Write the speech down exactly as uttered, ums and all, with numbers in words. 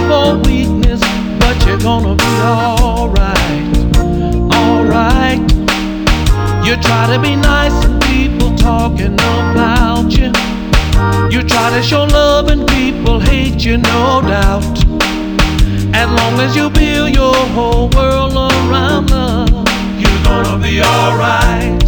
for weakness, but you're gonna be alright, alright. You try to be nice and people talking about you. You try to show love and people hate you, no doubt. As long as you build your whole world around love, you're gonna be alright.